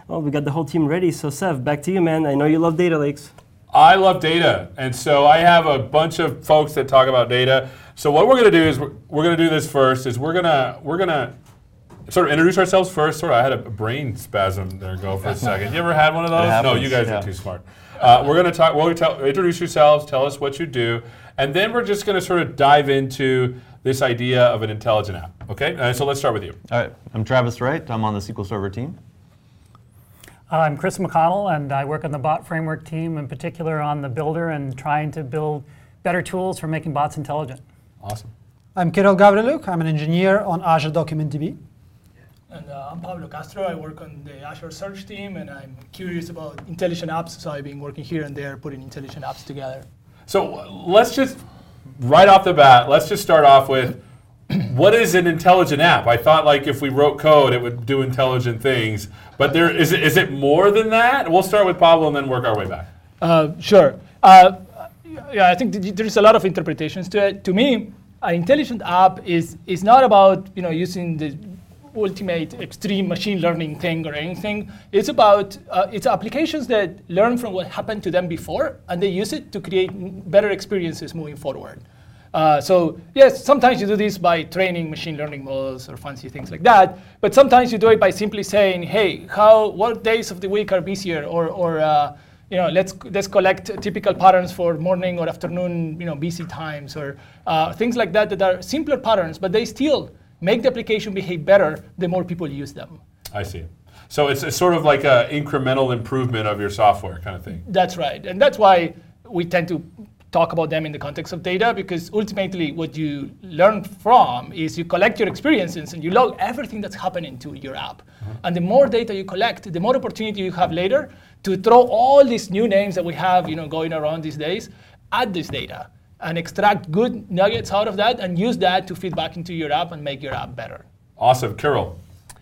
Well, we got the whole team ready. So, Sev, back to you, man. I know you love data lakes. I love data, and so I have a bunch of folks that talk about data. So what we're going to do is we're going to do this first. Is we're gonna sort of introduce ourselves first. I had a brain spasm there. Go for a second. You ever had one of those? Happens, no, you guys are too smart. We're going to talk. Introduce yourselves. Tell us what you do, and then we're just going to sort of dive into this idea of an intelligent app. Okay. So let's start with you. All right. I'm Travis Wright. I'm on the SQL Server team. I'm Chris McConnell, and I work on the bot framework team, in particular on the builder and trying to build better tools for making bots intelligent. Awesome. I'm Kirill Gavriluk. I'm an engineer on Azure DocumentDB. And I'm Pablo Castro. I work on the Azure Search team, and I'm curious about intelligent apps, so I've been working here and there putting intelligent apps together. So let's just, right off the bat, let's just start off with, what is an intelligent app? I thought like if we wrote code, it would do intelligent things. But is it more than that? We'll start with Pablo and then work our way back. Sure. Yeah, I think there's a lot of interpretations to it. To me, an intelligent app is not about using the ultimate extreme machine learning thing or anything. It's about it's applications that learn from what happened to them before, and they use it to create better experiences moving forward. So yes, sometimes you do this by training machine learning models or fancy things like that. But sometimes you do it by simply saying, "Hey, what days of the week are busier?" Or let's collect typical patterns for morning or afternoon, busy times, or things like that are simpler patterns, but they still make the application behave better the more people use them. I see. So it's sort of like an incremental improvement of your software kind of thing. That's right, and that's why we tend to talk about them in the context of data, because ultimately what you learn from is you collect your experiences and you log everything that's happening to your app. And the more data you collect, the more opportunity you have later to throw all these new names that we have going around these days at this data and extract good nuggets out of that and use that to feed back into your app and make your app better. Awesome. Kirill.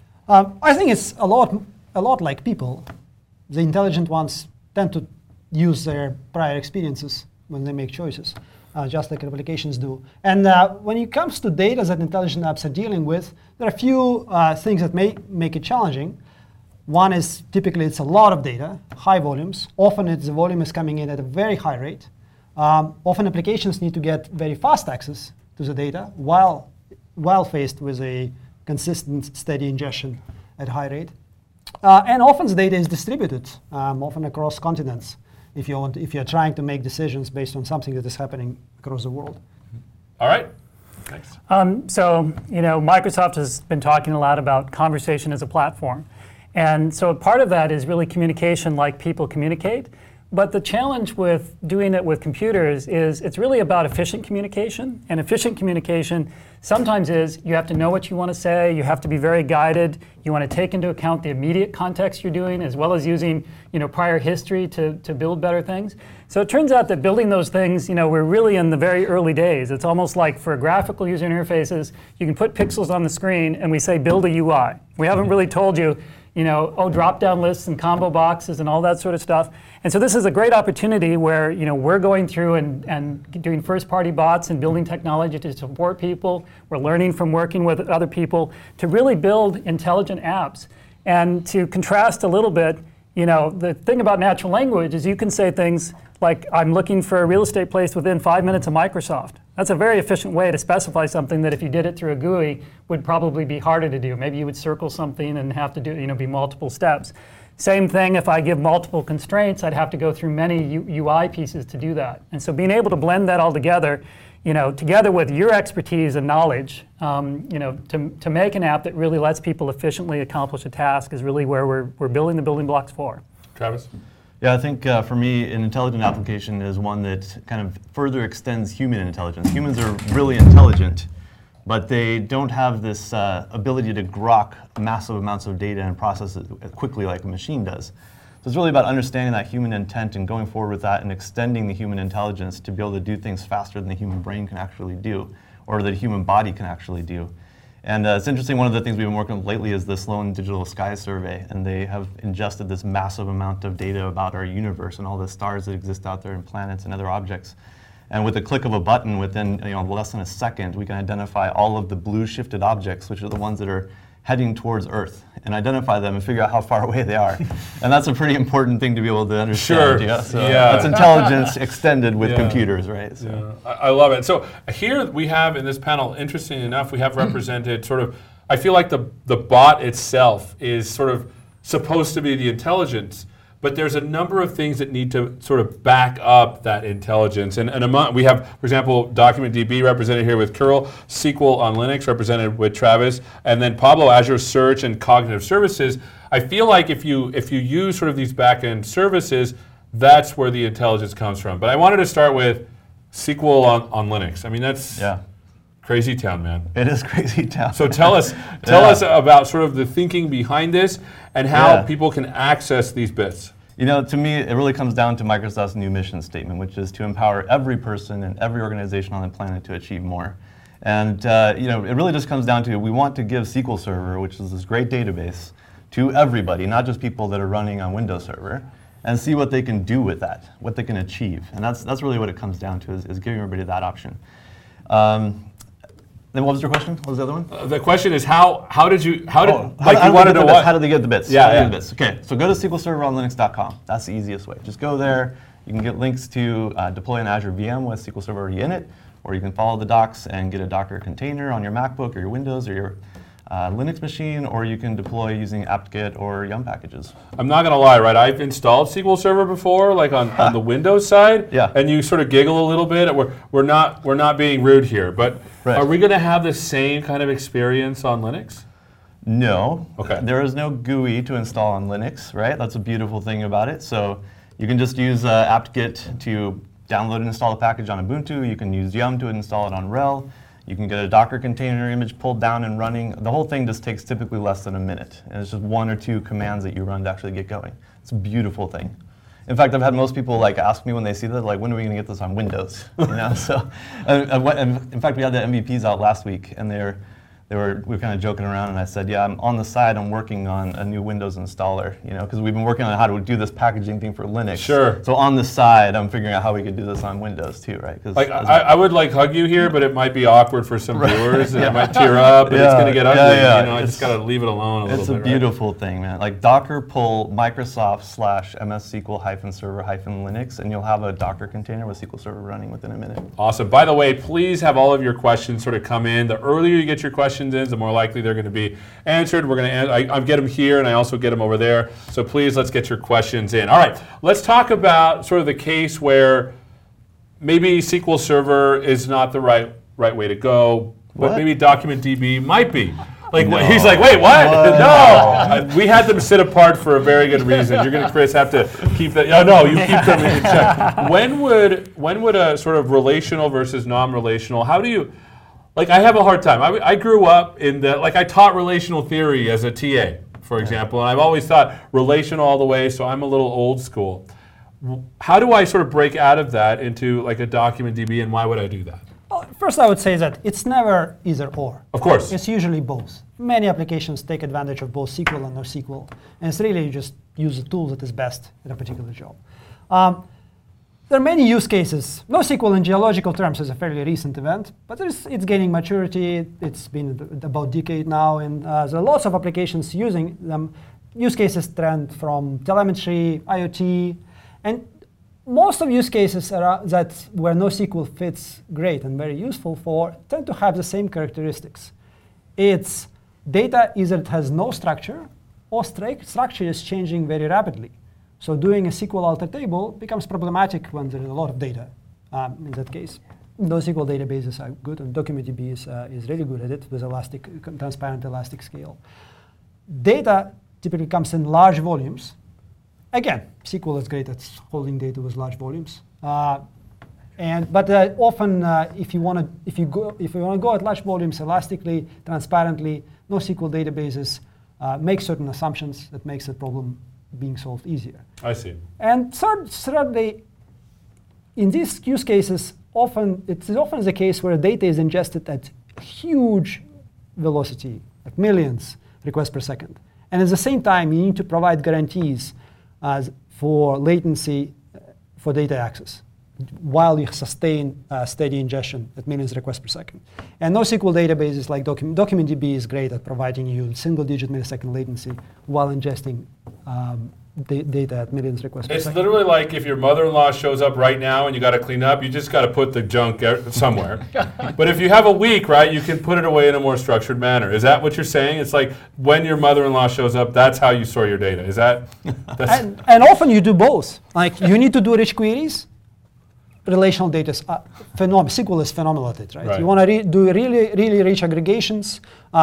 I think it's a lot like people. The intelligent ones tend to use their prior experiences when they make choices, just like applications do. And when it comes to data that intelligent apps are dealing with, there are a few things that may make it challenging. One is typically it's a lot of data, high volumes. Often the volume is coming in at a very high rate. Often applications need to get very fast access to the data while faced with a consistent, steady ingestion at high rate. And often the data is distributed, often across continents, if you're trying to make decisions based on something that is happening across the world. All right. Thanks. So Microsoft has been talking a lot about conversation as a platform. And so part of that is really communication like people communicate. But the challenge with doing it with computers is it's really about efficient communication. And efficient communication sometimes is you have to know what you want to say, you have to be very guided, you want to take into account the immediate context you're doing, as well as using prior history to build better things. So it turns out that building those things, we're really in the very early days. It's almost like for graphical user interfaces, you can put pixels on the screen and we say build a UI. We haven't really told you, drop-down lists and combo boxes and all that sort of stuff. And so this is a great opportunity where we're going through and doing first-party bots and building technology to support people. We're learning from working with other people to really build intelligent apps. And to contrast a little bit, the thing about natural language is you can say things like, I'm looking for a real estate place within 5 minutes of Microsoft. That's a very efficient way to specify something that if you did it through a GUI would probably be harder to do. Maybe you would circle something and have to do, be multiple steps. Same thing if I give multiple constraints, I'd have to go through many UI pieces to do that. And so being able to blend that all together, together with your expertise and knowledge, to make an app that really lets people efficiently accomplish a task is really where we're building the building blocks for. Travis? Yeah, I think for me, an intelligent application is one that kind of further extends human intelligence. Humans are really intelligent, but they don't have this ability to grok massive amounts of data and process it quickly like a machine does. So it's really about understanding that human intent and going forward with that and extending the human intelligence to be able to do things faster than the human brain can actually do, or the human body can actually do. And it's interesting, one of the things we've been working on lately is the Sloan Digital Sky Survey, and they have ingested this massive amount of data about our universe and all the stars that exist out there and planets and other objects. And with the click of a button, within less than a second, we can identify all of the blue shifted objects, which are the ones that are heading towards Earth and identify them and figure out how far away they are. And that's a pretty important thing to be able to understand. Sure. Yeah? So Yeah. that's intelligence extended with Yeah. computers, right? So. Yeah, I love it. So here we have in this panel, interesting enough, we have represented sort of, I feel like the bot itself is sort of supposed to be the intelligence, but there's a number of things that need to sort of back up that intelligence. And among, we have, for example, DocumentDB represented here with Curl, SQL on Linux represented with Travis, and then Pablo, Azure Search and Cognitive Services. I feel like if you use sort of these back-end services, that's where the intelligence comes from. But I wanted to start with SQL on Linux. I mean, that's crazy town, man. It is crazy town. So tell us about sort of the thinking behind this and how people can access these bits. You know, to me, it really comes down to Microsoft's new mission statement, which is to empower every person and every organization on the planet to achieve more. And you know, it really just comes down to we want to give SQL Server, which is this great database, to everybody, not just people that are running on Windows Server, and see what they can do with that, what they can achieve. And that's really what it comes down to, is giving everybody that option. Then what was your question? What was the other one? The question is how did you How what? do they get the bits? Yeah, How do they yeah. get the bits? Okay, so go to SQLServerOnLinux.com. That's the easiest way. Just go there. You can get links to deploy an Azure VM with SQL Server already in it, or you can follow the docs and get a Docker container on your MacBook or your Windows or your Linux machine, or you can deploy using apt-get or Yum packages. I'm not gonna lie, right? I've installed SQL Server before, like on the Windows side, Yeah. and you sort of giggle a little bit. We're not being rude here, but Right. are we gonna have the same kind of experience on Linux? No. Okay. There is no GUI to install on Linux, right? That's a beautiful thing about it. So you can just use apt-get to download and install a package on Ubuntu. You can use Yum to install it on RHEL. You can get a Docker container image pulled down and running. The whole thing just takes typically less than a minute. And it's just 1 or 2 commands that you run to actually get going. It's a beautiful thing. In fact, I've had most people like ask me when they see that, like, when are we going to get this on Windows? You know, so, and in fact, we had the MVPs out last week, and we were kind of joking around, and I said, yeah, I'm on the side, I'm working on a new Windows installer, you know, because we've been working on how to do this packaging thing for Linux. Sure. So on the side, I'm figuring out how we could do this on Windows too, right? 'Cause Like as I would like hug you here, but it might be awkward for some viewers, and it might tear up, and it's Yeah, gonna get yeah, ugly. yeah. You know, I just gotta leave it alone a little It's bit. a beautiful thing, man. Like Docker pull Microsoft/MS-SQL-server-Linux, and you'll have a Docker container with SQL Server running within a minute. Awesome. By the way, please have all of your questions sort of come in. The earlier you get your questions in, the more likely they're going to be answered. We're going to I get them here, and I also get them over there. So please, let's get your questions in. All right, let's talk about sort of the case where maybe SQL Server is not the right way to go, but What? maybe DocumentDB might be. Like No. he's like, wait, what? No, we had them sit apart for a very good reason. You're going to, Chris, have to keep that. Oh no, you keep them in check. When would a sort of relational versus non-relational? How do you? Like, I have a hard time. I grew up in the, like, I taught relational theory as a TA, for example, and I've always thought relational all the way, so I'm a little old school. How do I sort of break out of that into, like, a DocumentDB, and why would I do that? Well, first, I would say that it's never either or. Of course. It's usually both. Many applications take advantage of both SQL and NoSQL, and it's really you just use the tool that is best in a particular job. There are many use cases. NoSQL in geological terms is a fairly recent event, but it's gaining maturity. It's been about a decade now, and there are lots of applications using them. Use cases trend from telemetry, IoT, and most of use cases that where NoSQL fits great and very useful for tend to have the same characteristics. It's data either it has no structure or structure is changing very rapidly. So doing a SQL alter table becomes problematic when there is a lot of data. In that case, NoSQL databases are good, and DocumentDB is really good at it with transparent elastic scale. Data typically comes in large volumes. Again, SQL is great at holding data with large volumes. But often, if you want to go at large volumes elastically, transparently, NoSQL databases make certain assumptions that makes the problem being solved easier. I see. And thirdly, in these use cases, it's often the case where data is ingested at huge velocity, like millions requests per second. And at the same time, you need to provide guarantees for latency for data access. while you sustain steady ingestion at millions requests per second. And NoSQL databases like DocumentDB is great at providing you single-digit millisecond latency while ingesting data at millions requests per It's second. literally like if your mother-in-law shows up right now and you got to clean up, you just got to put the junk somewhere. But if you have a week, right, you can put it away in a more structured manner. Is that what you're saying? It's like when your mother-in-law shows up, that's how you store your data. Is that? And often you do both. Like you need to do rich queries. Relational data is phenomenal. SQL is phenomenal at it, right? Right. You want to do really rich aggregations,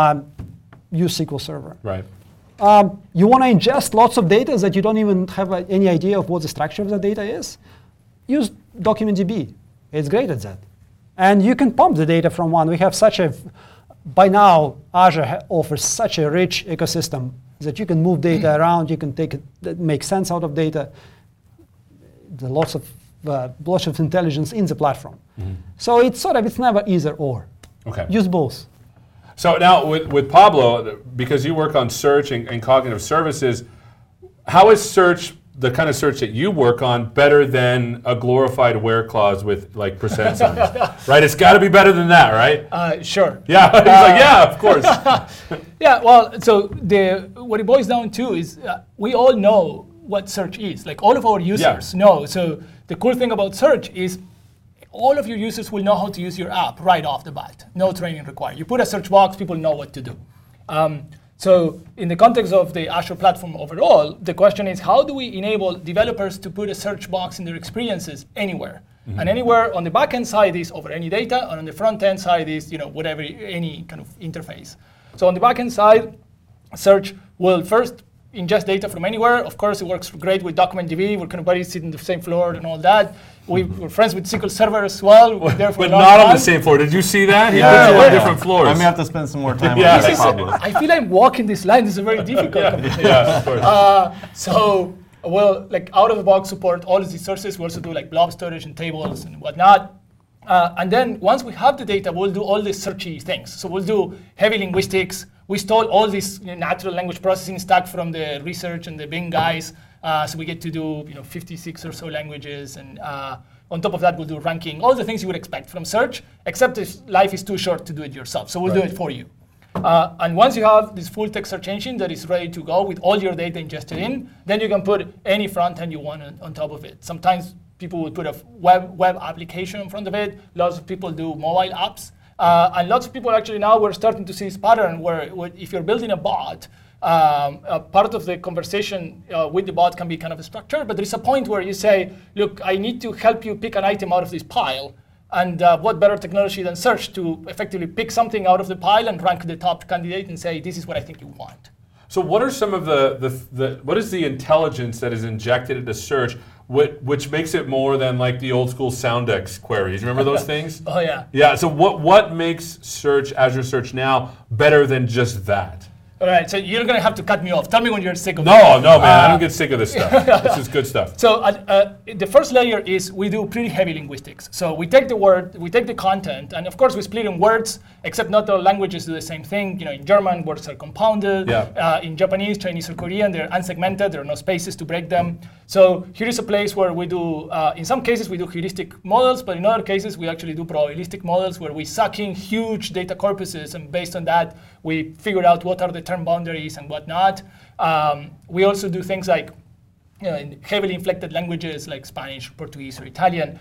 use SQL Server. Right. You want to ingest lots of data that you don't even have any idea of what the structure of the data is. Use DocumentDB. It's great at that. And you can pump the data from one. We have by now, Azure offers such a rich ecosystem that you can move data around, you can make sense out of data. There's lots of intelligence in the platform. So it's never either or. Okay. Use both. So now with Pablo, because you work on search and cognitive services, how is search, the kind of search that you work on, better than a glorified where clause with like percent signs? Right? It's got to be better than that, right? Sure. Yeah. He's like, yeah, of course. Yeah, well, so what it boils down to is we all know what search is. Like all of our users know. So the cool thing about search is all of your users will know how to use your app right off the bat. No training required. You put a search box, people know what to do. So in the context of the Azure platform overall, the question is how do we enable developers to put a search box in their experiences anywhere? And anywhere on the backend side is over any data, and on the front end side is whatever, any kind of interface. So on the backend side, search will first ingest data from anywhere. Of course, it works great with DocumentDB. We're kind of buddies sitting on the same floor and all that. We're friends with SQL Server as well. We're there for But a long not on time. the same floor. Did you see that? He Yeah, put you yeah, on yeah. different floors. I may have to spend some more time Yeah. on this, Pablo. I feel I'm walking this line. This is a very difficult conversation. Yeah, of course. So we'll out of the box support all of these sources. We also do like blob storage and tables and whatnot. And then once we have the data, we'll do all these searchy things. So we'll do heavy linguistics. We stole all this natural language processing stack from the research and the Bing guys. So we get to do 56 or so languages. And on top of that, we'll do ranking, all the things you would expect from search, except if life is too short to do it yourself. So we'll do it for you. And once you have this full text search engine that is ready to go with all your data ingested in, then you can put any front end you want on top of it. Sometimes people will put a web application in front of it. Lots of people do mobile apps. And lots of people actually now we're starting to see this pattern where if you're building a bot, part of the conversation with the bot can be kind of structured, but there's a point where you say, look, I need to help you pick an item out of this pile. And what better technology than search to effectively pick something out of the pile and rank the top candidate and say, this is what I think you want. So what are some of what is the intelligence that is injected into search, which makes it more than like the old school Soundex queries? Remember those things? Oh, yeah. Yeah, so what makes search, Azure Search now, better than just that? All right, so you're going to have to cut me off. Tell me when you're sick of it. No, man, I don't get sick of this stuff. This is good stuff. So the first layer is we do pretty heavy linguistics. So we take the word, we take the content, and of course we split in words, except not all languages do the same thing. In German, words are compounded. Yeah. In Japanese, Chinese, or Korean, they're unsegmented. There are no spaces to break them. So here is a place where we do, in some cases we do heuristic models, but in other cases we actually do probabilistic models where we suck in huge data corpuses, and based on that, we figure out what are the term boundaries and whatnot. We also do things like, in heavily inflected languages like Spanish, Portuguese, or Italian.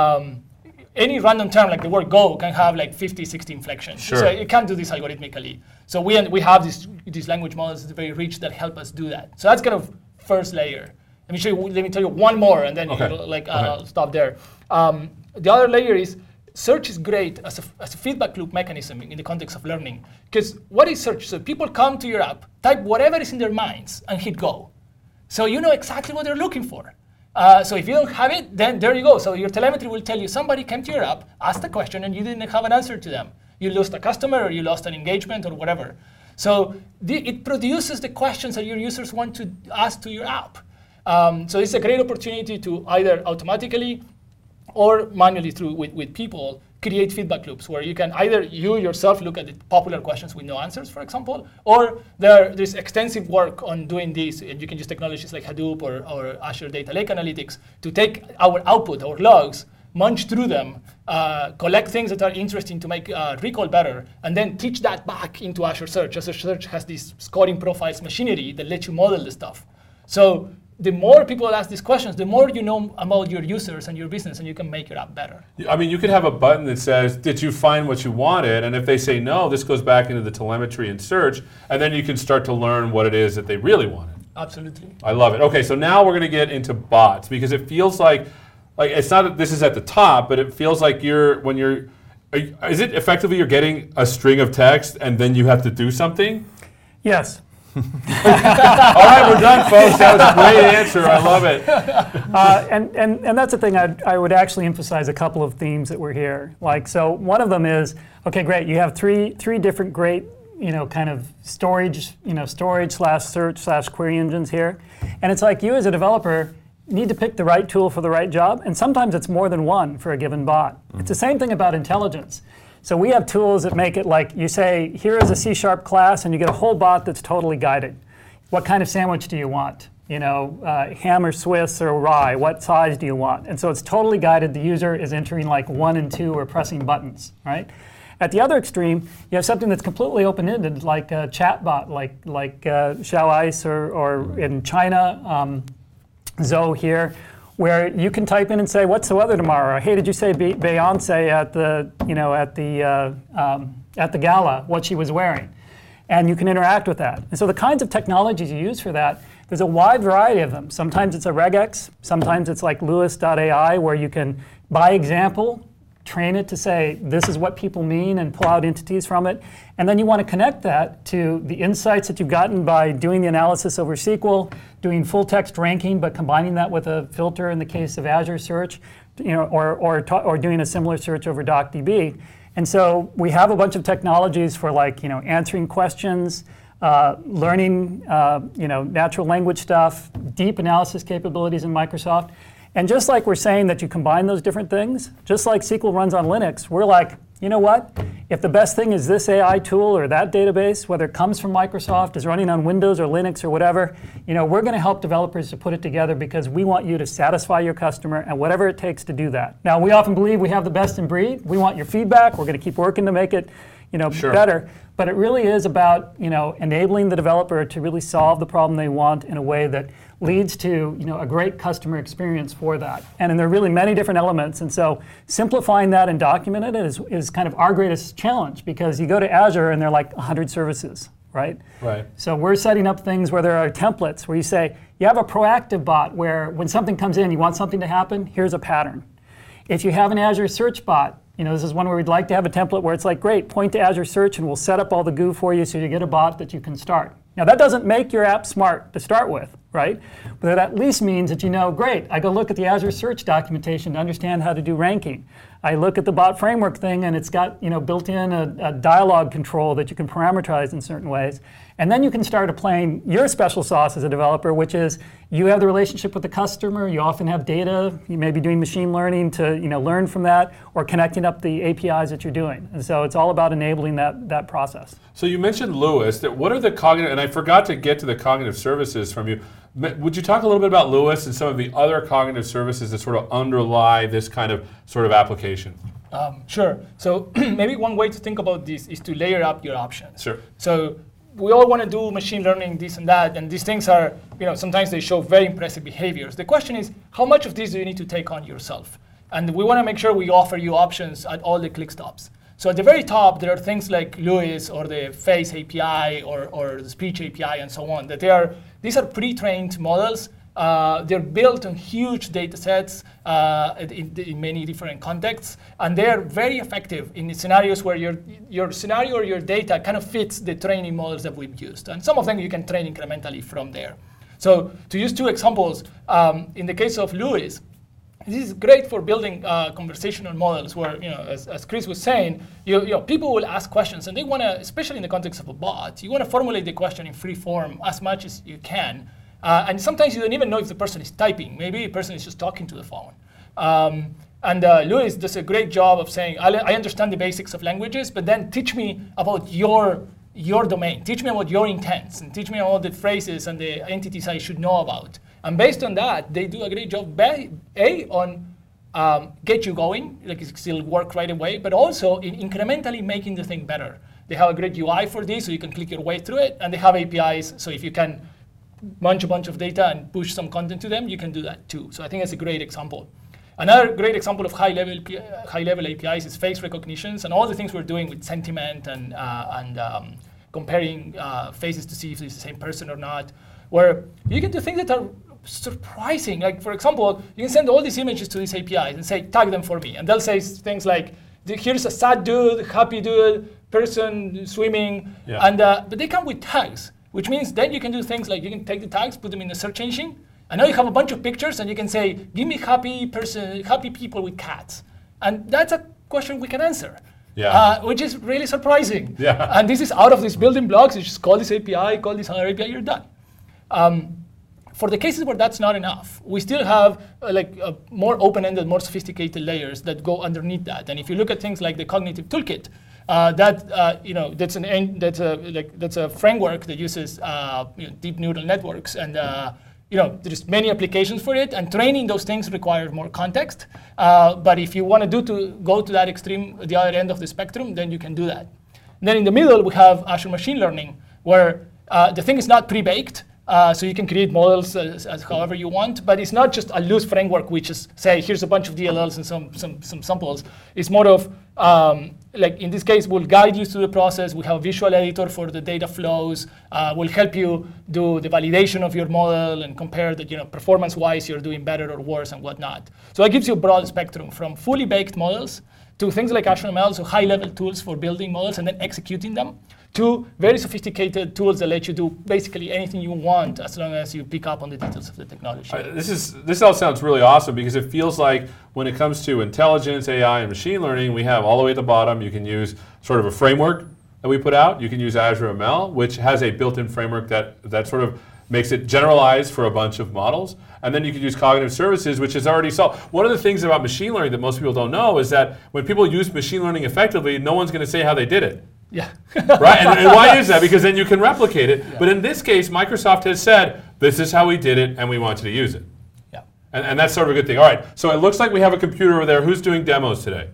Any random term like the word go can have like 50, 60 inflections. Sure. So you can't do this algorithmically. So we have these language models that are very rich that help us do that. So that's kind of first layer. Let me tell you one more, and then I'll stop there. The other layer is search is great as a feedback loop mechanism in the context of learning. Because what is search? So people come to your app, type whatever is in their minds, and hit go. So you know exactly what they're looking for. So if you don't have it, then there you go. So your telemetry will tell you somebody came to your app, asked a question, and you didn't have an answer to them. You lost a customer, or you lost an engagement, or whatever. So it produces the questions that your users want to ask to your app. So it's a great opportunity to either automatically or manually with people create feedback loops where you can either you yourself look at the popular questions with no answers, for example, or there's extensive work on doing this, and you can use technologies like Hadoop or Azure Data Lake Analytics to take our output, our logs, munch through them, collect things that are interesting to make recall better, and then teach that back into Azure Search. Azure Search has this scoring profiles machinery that lets you model the stuff. So the more people ask these questions, the more you know about your users and your business, and you can make your app better. I mean, you could have a button that says, did you find what you wanted? And if they say no, this goes back into the telemetry and search, and then you can start to learn what it is that they really wanted. Absolutely. I love it. Okay, so now we're going to get into bots, because it feels like it's not that this is at the top, but it feels like is it effectively you're getting a string of text and then you have to do something? Yes. All right, we're done, folks. That was a great answer. I love it. And that's the thing. I would actually emphasize a couple of themes that were here. So one of them is, okay, great. You have three different great, kind of storage / search / query engines here, and it's like you as a developer need to pick the right tool for the right job, and sometimes it's more than one for a given bot. It's the same thing about intelligence. So we have tools that make it like you say, here is a C# class, and you get a whole bot that's totally guided. What kind of sandwich do you want? Ham or Swiss or rye, what size do you want? And so it's totally guided. The user is entering like 1 and 2 or pressing buttons, right? At the other extreme, you have something that's completely open-ended, like a chatbot, like Xiao Ice or in China, Zoe here, where you can type in and say, "What's the weather tomorrow?" Or, "Hey, did you say Beyonce at the gala what she was wearing?" And you can interact with that. And so the kinds of technologies you use for that, there's a wide variety of them. Sometimes it's a regex, sometimes it's like Lewis.ai, where you can, by example, train it to say, this is what people mean, and pull out entities from it. And then you want to connect that to the insights that you've gotten by doing the analysis over SQL, doing full text ranking, but combining that with a filter in the case of Azure Search, or doing a similar search over DocDB. And so we have a bunch of technologies for answering questions, learning natural language stuff, deep analysis capabilities in Microsoft. And just like we're saying that you combine those different things, just like SQL runs on Linux, we're like, you know what? If the best thing is this AI tool or that database, whether it comes from Microsoft, is running on Windows or Linux or whatever, we're going to help developers to put it together because we want you to satisfy your customer and whatever it takes to do that. Now, we often believe we have the best in breed. We want your feedback. We're going to keep working to make it Sure. better. But it really is about enabling the developer to really solve the problem they want in a way that leads to a great customer experience for that. And there are really many different elements. And so simplifying that and documenting it is kind of our greatest challenge, because you go to Azure and there are like 100 services, right? Right. So we're setting up things where there are templates where you say, you have a proactive bot where when something comes in, you want something to happen, here's a pattern. If you have an Azure Search bot, this is one where we'd like to have a template where it's like, great, point to Azure Search and we'll set up all the goo for you so you get a bot that you can start. Now that doesn't make your app smart to start with, right? But that at least means that great, I go look at the Azure Search documentation to understand how to do ranking. I look at the bot framework thing and it's got built in a dialogue control that you can parameterize in certain ways. And then you can start applying your special sauce as a developer, which is you have the relationship with the customer, you often have data, you may be doing machine learning to learn from that, or connecting up the APIs that you're doing. And so it's all about enabling that process. So you mentioned Lewis. What are the cognitive, and I forgot to get to the cognitive services from you. Would you talk a little bit about Lewis and some of the other cognitive services that sort of underlie this kind of sort of application? Sure. So maybe one way to think about this is to layer up your options. Sure. So we all want to do machine learning, this and that, and these things are, sometimes they show very impressive behaviors. The question is, how much of this do you need to take on yourself? And we want to make sure we offer you options at all the click stops. So at the very top, there are things like Lewis or the Face API or the Speech API and so on. These are pre-trained models. They're built on huge data sets in many different contexts, and they're very effective in scenarios where your scenario or your data kind of fits the training models that we've used. And some of them you can train incrementally from there. So to use 2 examples, in the case of Lewis, this is great for building conversational models where, as Chris was saying, people will ask questions and they want to, especially in the context of a bot, you want to formulate the question in free form as much as you can. And sometimes you don't even know if the person is typing. Maybe the person is just talking to the phone. And Lewis does a great job of saying, I understand the basics of languages, but then teach me about your domain. Teach me about your intents, and teach me all the phrases and the entities I should know about. And based on that, they do a great job, on get you going, like it still work right away, but also in incrementally making the thing better. They have a great UI for this, so you can click your way through it, and they have APIs, so if you can munch a bunch of data and push some content to them, you can do that too. So I think that's a great example. Another great example of high-level APIs is face recognitions and all the things we're doing with sentiment and comparing faces to see if it's the same person or not, where you can do things that are surprising. Like, for example, you can send all these images to these APIs and say, tag them for me. And they'll say things like, here's a sad dude, happy dude, person swimming, and but they come with tags, which means then you can do things like you can take the tags, put them in the search engine, and now you have a bunch of pictures, and you can say, give me happy people with cats. And that's a question we can answer, which is really surprising. And this is out of these building blocks. You just call this API, call this other API, you're done. For the cases where that's not enough, we still have more open-ended, more sophisticated layers that go underneath that. And if you look at things like the Cognitive Toolkit, that's a framework that uses deep neural networks, and there's many applications for it. And training those things requires more context. But if you want to go to that extreme, the other end of the spectrum, then you can do that. And then in the middle, we have Azure Machine Learning, where the thing is not pre-baked. So you can create models as however you want, but it's not just a loose framework which is say here's a bunch of DLLs and some samples. It's more of like in this case, we'll guide you through the process. We have a visual editor for the data flows. We'll help you do the validation of your model and compare that performance-wise you're doing better or worse and whatnot. So that gives you a broad spectrum from fully baked models to things like Azure ML, so high-level tools for building models and then executing them, to very sophisticated tools that let you do basically anything you want as long as you pick up on the details of the technology. This all sounds really awesome because it feels like when it comes to intelligence, AI, and machine learning, we have all the way at the bottom, you can use sort of a framework that we put out. You can use Azure ML, which has a built-in framework that sort of makes it generalized for a bunch of models. And then you can use cognitive services, which is already solved. One of the things about machine learning that most people don't know is that when people use machine learning effectively, no one's going to say how they did it. Yeah. Right? And why is that? Because then you can replicate it. Yeah. But in this case, Microsoft has said, this is how we did it, and we want you to use it. Yeah. And that's sort of a good thing. All right, so it looks like we have a computer over there. Who's doing demos today?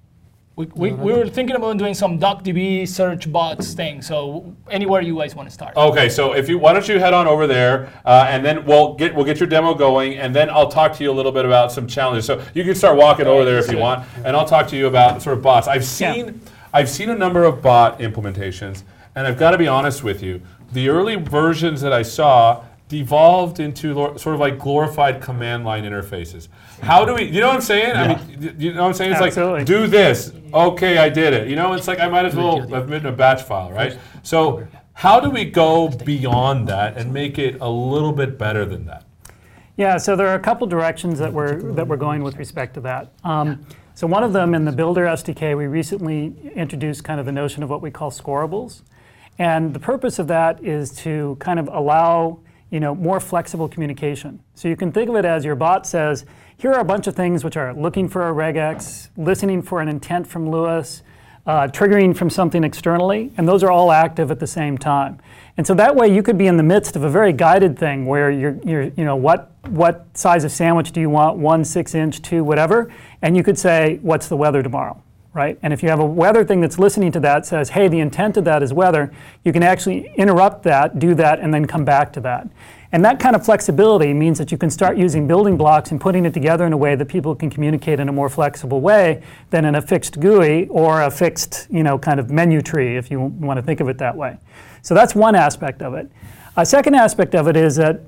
We were thinking about doing some DocDB search bots thing, so anywhere you guys want to start. Okay, so why don't you head on over there, and then we'll get your demo going, and then I'll talk to you a little bit about some challenges. So you can start walking over there if you want, and I'll talk to you about sort of bots. I've seen a number of bot implementations, and I've got to be honest with you. The early versions that I saw devolved into sort of like glorified command line interfaces. How do we, you know what I'm saying? Yeah. I mean, you know what I'm saying? It's Absolutely. like, do this. Okay, I did it. It's like I might as well have written a batch file, right? So how do we go beyond that and make it a little bit better than that? Yeah, so there are a couple directions that we're going with respect to that. So one of them in the Builder SDK, we recently introduced kind of a notion of what we call scorables. And the purpose of that is to kind of allow more flexible communication. So you can think of it as your bot says, here are a bunch of things which are looking for a regex, listening for an intent from Lewis, triggering from something externally, and those are all active at the same time. And so that way you could be in the midst of a very guided thing where you're what size of sandwich do you want, 1 6-inch, 2, whatever, and you could say, what's the weather tomorrow? Right? And if you have a weather thing that's listening to that, says, hey, the intent of that is weather, you can actually interrupt that, do that, and then come back to that. And that kind of flexibility means that you can start using building blocks and putting it together in a way that people can communicate in a more flexible way than in a fixed GUI or a fixed, kind of menu tree, if you want to think of it that way. So that's one aspect of it. A second aspect of it is that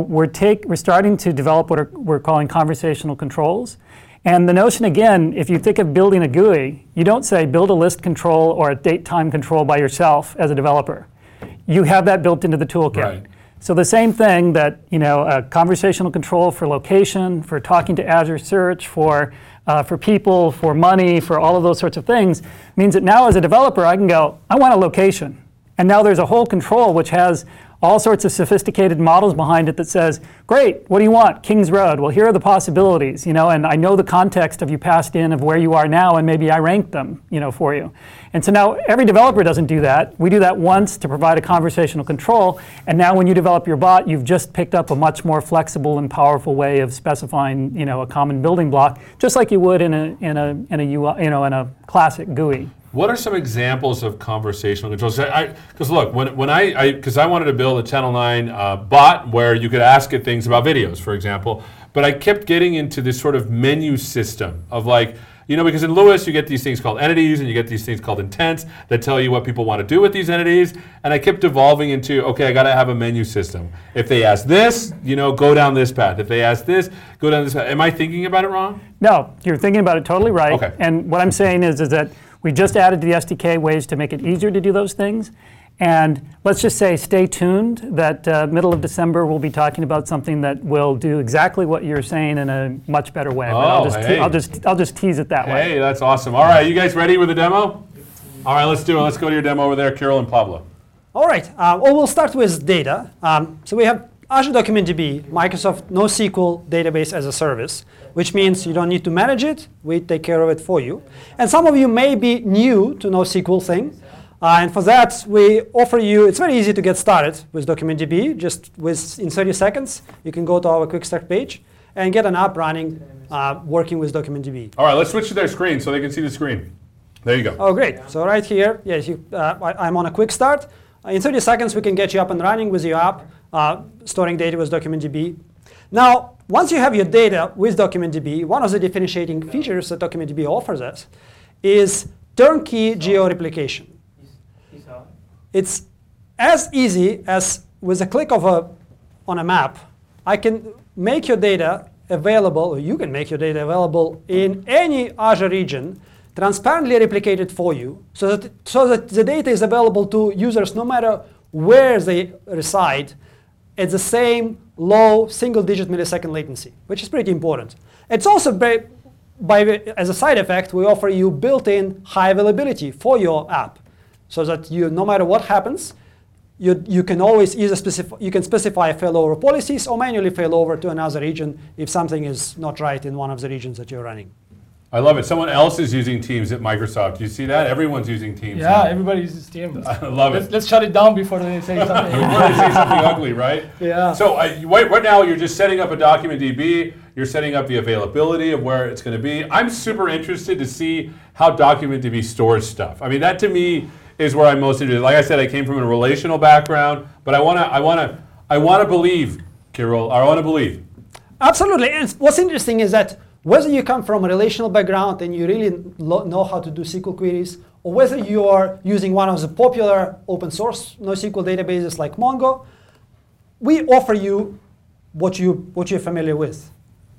we're starting to develop what we're calling conversational controls. And the notion, again, if you think of building a GUI, you don't say build a list control or a date time control by yourself as a developer. You have that built into the toolkit. Right. So the same thing that, a conversational control for location, for talking to Azure Search, for people, for money, for all of those sorts of things, means that now as a developer I can go, I want a location. And now there's a whole control which has all sorts of sophisticated models behind it that says, great, what do you want? Kings Road. Well, here are the possibilities, and I know the context of you passed in of where you are now, and maybe I ranked them, for you. And so now every developer doesn't do that. We do that once to provide a conversational control, and now when you develop your bot, you've just picked up a much more flexible and powerful way of specifying, a common building block, just like you would in a UI, in a classic GUI. What are some examples of conversational controls? Because look, because I wanted to build a Channel 9 bot where you could ask it things about videos, for example, but I kept getting into this sort of menu system of because in Lewis you get these things called entities and you get these things called intents that tell you what people want to do with these entities, and I kept evolving into, okay, I got to have a menu system. If they ask this, go down this path. If they ask this, go down this path. Am I thinking about it wrong? No, you're thinking about it totally right. Okay. And what I'm saying is that we just added to the SDK ways to make it easier to do those things. And let's just say, stay tuned that middle of December we'll be talking about something that will do exactly what you're saying in a much better way. But I'll just tease it that way. Hey, that's awesome. All right, you guys ready with the demo? All right, let's do it. Let's go to your demo over there, Kirill and Pablo. All right. We'll start with data. So we have Azure DocumentDB, Microsoft NoSQL database as a service, which means you don't need to manage it. We take care of it for you. And some of you may be new to NoSQL thing. And for that, we offer you, it's very easy to get started with DocumentDB. Just in 30 seconds, you can go to our quick start page and get an app running, working with DocumentDB. All right, let's switch to their screen so they can see the screen. There you go. Oh, great. So right here, yes, I'm on a quick start. In 30 seconds, we can get you up and running with your app, storing data with DocumentDB. Now, once you have your data with DocumentDB, one of the differentiating features that DocumentDB offers us is turnkey geo-replication. It's as easy as with a click on a map, I can make your data available, or you can make your data available in any Azure region, transparently replicated for you, so that the data is available to users no matter where they reside at the same low single-digit millisecond latency, which is pretty important. It's also, as a side effect, we offer you built-in high availability for your app, so that no matter what happens, you can always either specify failover policies or manually failover to another region if something is not right in one of the regions that you're running. I love it. Someone else is using Teams at Microsoft. Do you see that? Everyone's using Teams. Yeah, everybody uses Teams. I love it. Let's shut it down before they say something. Before they say something ugly, right? Yeah. So right now, you're just setting up a DocumentDB. You're setting up the availability of where it's going to be. I'm super interested to see how DocumentDB stores stuff. I mean, that to me is where I'm most interested. Like I said, I came from a relational background, but I want to believe, Kirill. I want to believe. Absolutely. And what's interesting is that whether you come from a relational background and you really know how to do SQL queries, or whether you are using one of the popular open source NoSQL databases like Mongo, we offer you what you're familiar with.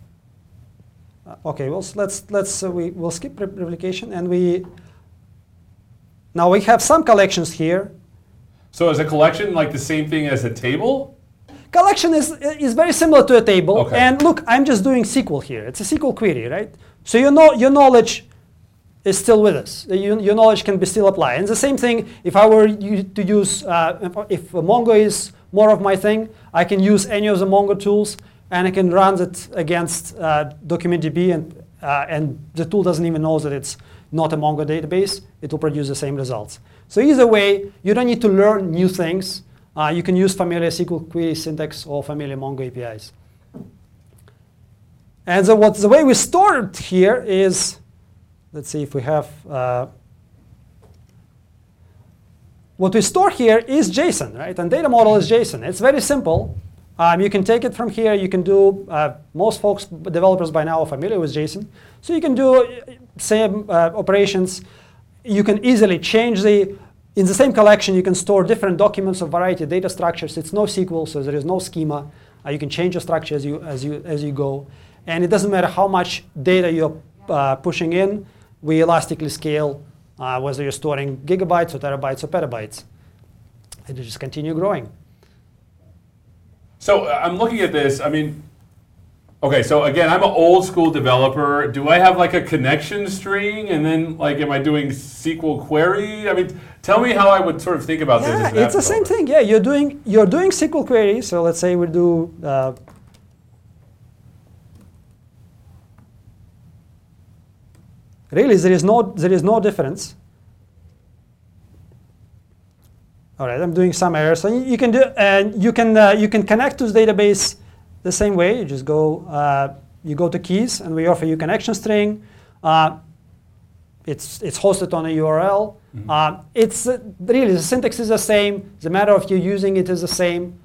Okay, well, we'll skip replication, and now we have some collections here. So is a collection like the same thing as a table? Collection is very similar to a table. Okay. And look, I'm just doing SQL here. It's a SQL query, right? So your knowledge is still with us. Your knowledge can be still applied. And the same thing, if I were to use, if Mongo is more of my thing, I can use any of the Mongo tools, and I can run it against DocumentDB, and the tool doesn't even know that it's not a Mongo database. It will produce the same results. So either way, you don't need to learn new things. You can use familiar SQL query syntax or familiar Mongo APIs. And the way we store it here is, let's see if we have, what we store here is JSON, right? And data model is JSON. It's very simple. You can take it from here. You can do, most developers by now are familiar with JSON. So you can do same operations. You can easily change in the same collection, you can store different documents of variety of data structures. It's NoSQL, so there is no schema. You can change the structure as you go. And it doesn't matter how much data you're pushing in. We elastically scale, whether you're storing gigabytes or terabytes or petabytes. And you just continue growing. So I'm looking at this. I mean, Okay, so again, I'm an old school developer. Do I have like a connection string, and then like, am I doing SQL query? I mean, tell me how I would sort of think about this. Yeah, as an it's the app same developer. thing. Yeah, you're doing SQL queries. So let's say we do. Really, there is no difference. All right, I'm doing some errors. So you can do, and you can connect to the database the same way. You just go, you go to keys, and we offer you connection string. It's hosted on a URL. It's really, the syntax is the same. The matter of you using it is the same.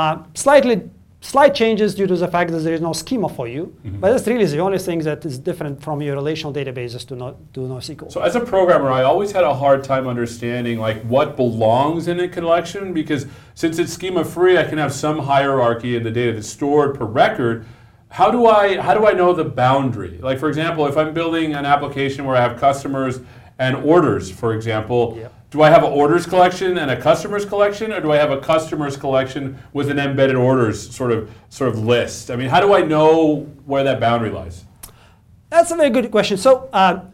Slight changes due to the fact that there is no schema for you. But that's really the only thing that is different from your relational databases to NoSQL. So as a programmer, I always had a hard time understanding like what belongs in a collection, because since it's schema free, I can have some hierarchy in the data that's stored per record. How do I know the boundary? Like, for example, if I'm building an application where I have customers and orders, for example, do I have an orders collection and a customers collection, or do I have a customers collection with an embedded orders sort of list? I mean, how do I know where that boundary lies? That's a very good question. So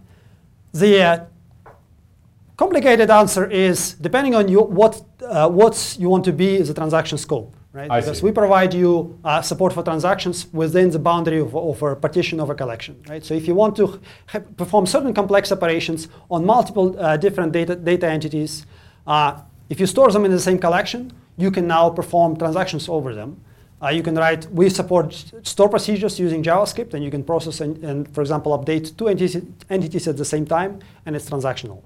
the complicated answer is depending on what you want to be is the transaction scope, right? Because we provide you support for transactions within the boundary of a partition of a collection, right? So if you want to perform certain complex operations on multiple different data entities, if you store them in the same collection, you can now perform transactions over them. You can write, we support store procedures using JavaScript, and you can process and for example, update two entities at the same time, and it's transactional.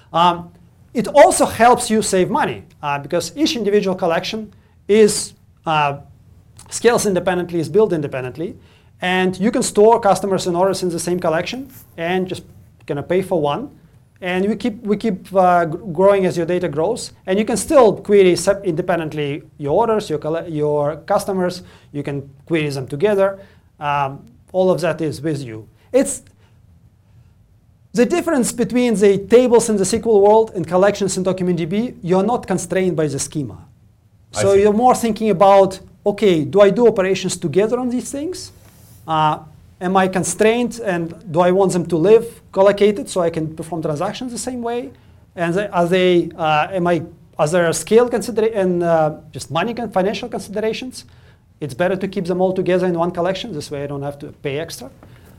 It also helps you save money because each individual collection is scales independently, is built independently, and you can store customers and orders in the same collection and just gonna pay for one. And we keep growing as your data grows, and you can still query independently your orders, your customers. You can query them together. All of that is with you. It's the difference between the tables in the SQL world and collections in DocumentDB. You're not constrained by the schema, so you're more thinking about, okay, do I do operations together on these things? Am I constrained, and do I want them to live collocated so I can perform transactions the same way? And are there scale consideration and just money financial considerations? It's better to keep them all together in one collection. This way I don't have to pay extra.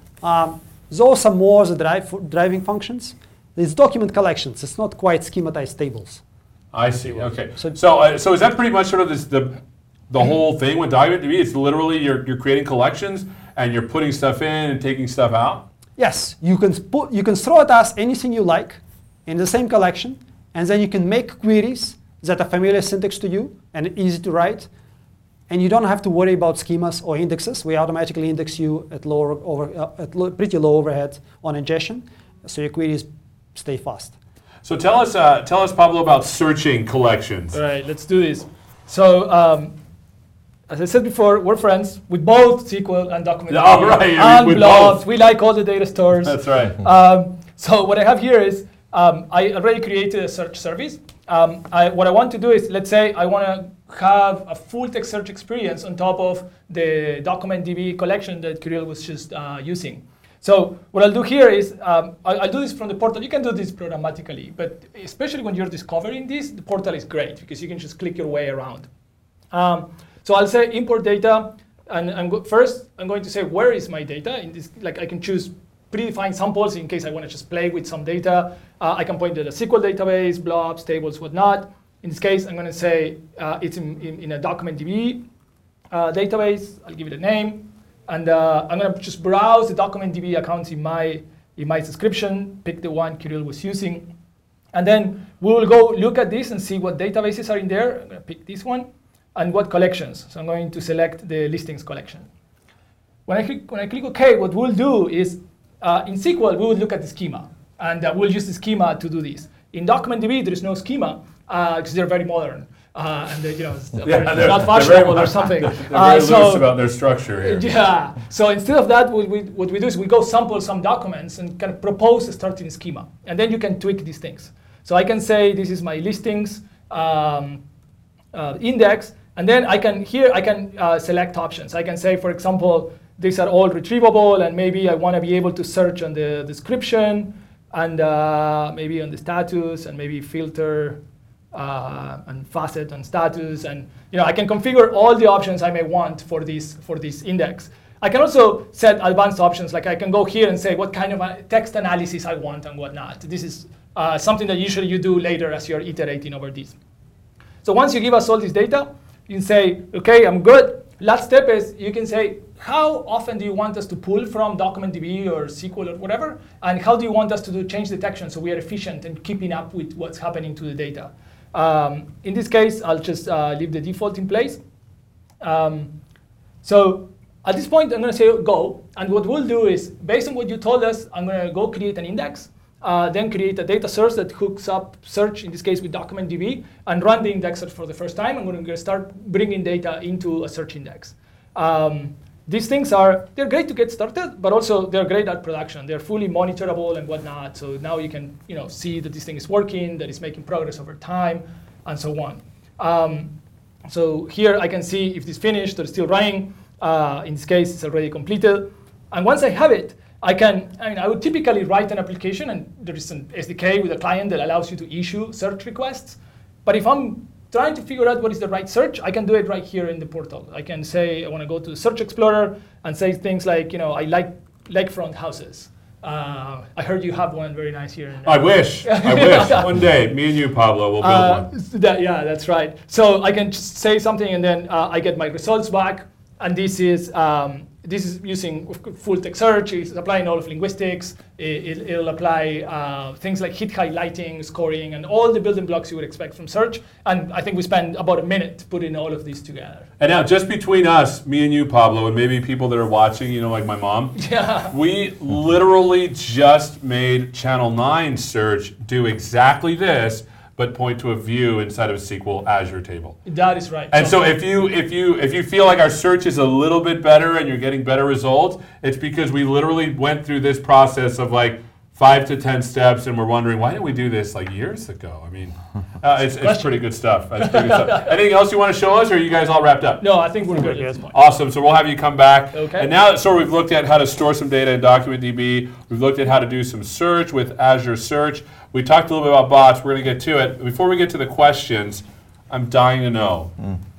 Those are more the driving functions. These document collections. It's not quite schematized tables. I see. Okay. So is that pretty much sort of the whole thing with DocumentDB? It's literally you're creating collections and you're putting stuff in and taking stuff out? Yes, you can throw at us anything you like in the same collection, and then you can make queries that are familiar syntax to you and easy to write, and you don't have to worry about schemas or indexes. We automatically index you at pretty low overhead on ingestion, so your queries stay fast. So tell us, Pablo, about searching collections. All right, let's do this. So, as I said before, we're friends with both SQL and DocumentDB. Oh, right. And with blobs. both. We like all the data stores. That's right. So what I have here is I already created a search service. What I want to do is, let's say I want to have a full text search experience on top of the DocumentDB collection that Kirill was just using. So what I'll do here is I'll do this from the portal. You can do this programmatically, but especially when you're discovering this, the portal is great because you can just click your way around. So I'll say import data, and first I'm going to say where is my data. In this, like I can choose predefined samples in case I want to just play with some data. I can point to the SQL database, blobs, tables, whatnot. In this case, I'm going to say it's in a DocumentDB database. I'll give it a name, and I'm going to just browse the DocumentDB accounts in my subscription. Pick the one Kirill was using, and then we will go look at this and see what databases are in there. I'm going to pick this one. And what collections. So I'm going to select the listings collection. When I click OK, what we'll do is in SQL, we will look at the schema. And we'll use the schema to do this. In DocumentDB, there is no schema because they're very modern. And they're not fashionable or something. They're very loose about their structure here. Yeah. So instead of that, what we do is we go sample some documents and kind of propose a starting schema. And then you can tweak these things. So I can say this is my listings index, And then I can select options. I can say, for example, these are all retrievable, and maybe I want to be able to search on the description, and maybe on the status, and maybe filter and facet on status, and I can configure all the options I may want for this index. I can also set advanced options, like I can go here and say what kind of text analysis I want and whatnot. This is something that usually you do later as you're iterating over this. So once you give us all this data, you can say, okay, I'm good. Last step is you can say, how often do you want us to pull from DocumentDB or SQL or whatever? And how do you want us to do change detection so we are efficient in keeping up with what's happening to the data? In this case, I'll just leave the default in place. So at this point, I'm going to say go. And what we'll do is, based on what you told us, I'm going to go create an index, then create a data source that hooks up search, in this case with DocumentDB, and run the index for the first time. I'm going to start bringing data into a search index. These things they're great to get started, but also they're great at production. They're fully monitorable and whatnot. So now you can see that this thing is working, that it's making progress over time, and so on. So here I can see if this finished or still running. In this case, it's already completed. And once I have it, I would typically write an application, and there is an SDK with a client that allows you to issue search requests. But if I'm trying to figure out what is the right search, I can do it right here in the portal. I can say I want to go to the Search Explorer and say things like, I like lakefront houses. I heard you have one very nice here. I wish. One day, me and you, Pablo, will build one. Yeah, that's right. So I can just say something, and then I get my results back. And this is using full text search. It's applying all of linguistics. It'll apply things like hit highlighting, scoring, and all the building blocks you would expect from search. And I think we spent about a minute putting all of these together. And now, just between us, me and you, Pablo, and maybe people that are watching, like my mom, we literally just made Channel 9 search do exactly this, but point to a view inside of a SQL Azure table. That is right. And so if you feel like our search is a little bit better and you're getting better results, it's because we literally went through this process of like 5 to 10 steps, and we're wondering, why didn't we do this like years ago? I mean, it's pretty good stuff. Anything else you want to show us, or are you guys all wrapped up? No, I think we're good at this point. Awesome. So we'll have you come back. Okay. And now that we've looked at how to store some data in DocumentDB, we've looked at how to do some search with Azure Search. We talked a little bit about bots. We're going to get to it. Before we get to the questions, I'm dying to know.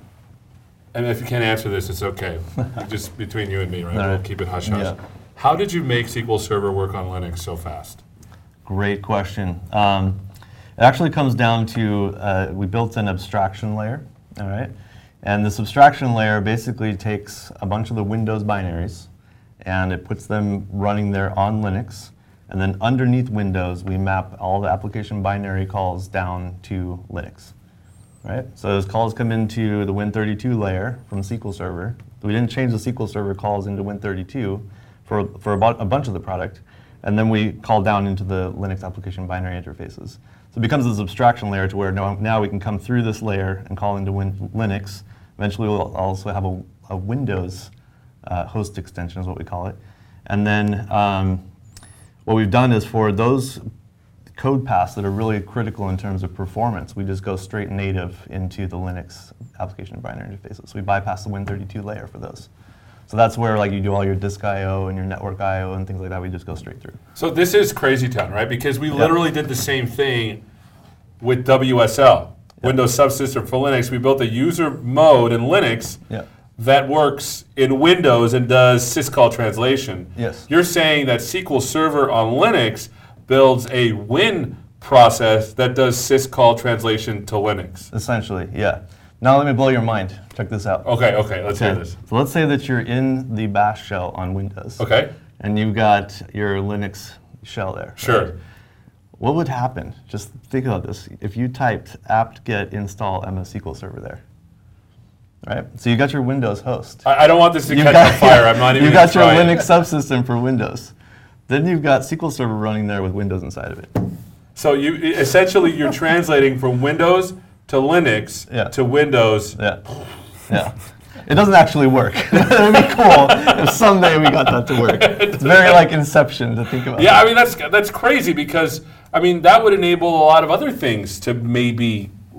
And if you can't answer this, it's okay. Just between you and me, right? We'll keep it hush-hush. Yeah. How did you make SQL Server work on Linux so fast? Great question. It actually comes down to, we built an abstraction layer, all right? And this abstraction layer basically takes a bunch of the Windows binaries, and it puts them running there on Linux. And then underneath Windows, we map all the application binary calls down to Linux, right? So those calls come into the Win32 layer from SQL Server. We didn't change the SQL Server calls into Win32 for about a bunch of the product. And then we call down into the Linux application binary interfaces. So it becomes this abstraction layer to where now we can come through this layer and call into Linux. Eventually we'll also have a Windows host extension is what we call it. And then what we've done is for those code paths that are really critical in terms of performance, we just go straight native into the Linux application binary interfaces. So we bypass the Win32 layer for those. So that's where you do all your disk I/O and your network I/O and things like that. We just go straight through. So this is crazy town, right? Because we literally did the same thing with WSL, Windows Subsystem for Linux. We built a user mode in Linux that works in Windows and does syscall translation. Yes. You're saying that SQL Server on Linux builds a Win process that does syscall translation to Linux. Essentially, yeah. Now let me blow your mind. Check this out. Okay, let's hear this. So let's say that you're in the bash shell on Windows. Okay. And you've got your Linux shell there. Sure. Right? What would happen? Just think about this. If you typed apt-get install MS SQL Server there. Right? So you got your Windows host. I don't want this to catch on fire. I'm not even You got your trying. Linux subsystem for Windows. Then you've got SQL Server running there with Windows inside of it. So you're translating from Windows to Linux to Windows. Yeah. It doesn't actually work. It would be cool if someday we got that to work. It's very like Inception to think about. Yeah, I mean that's crazy because that would enable a lot of other things to maybe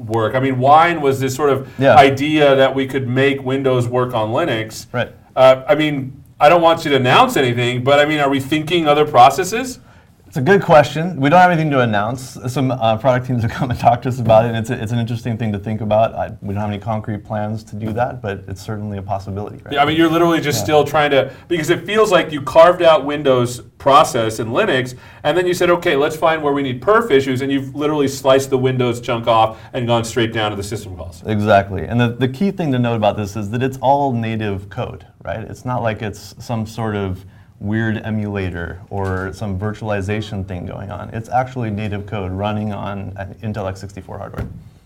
work. I mean, Wine was this sort of Yeah. idea that we could make Windows work on Linux. Right. I mean, I don't want you to announce anything, but I mean, are we thinking other processes? It's a good question. We don't have anything to announce. Some product teams have come and talked to us about it, and it's an interesting thing to think about. We don't have any concrete plans to do that, but it's certainly a possibility. Right? Yeah, I mean, you're literally just still trying to, because it feels like you carved out Windows process in Linux, and then you said, okay, let's find where we need perf issues, and you've literally sliced the Windows chunk off and gone straight down to the system calls. Exactly. And the key thing to note about this is that it's all native code, right? It's not like it's some sort of weird emulator or some virtualization thing going on. It's actually native code running on Intel x64 hardware.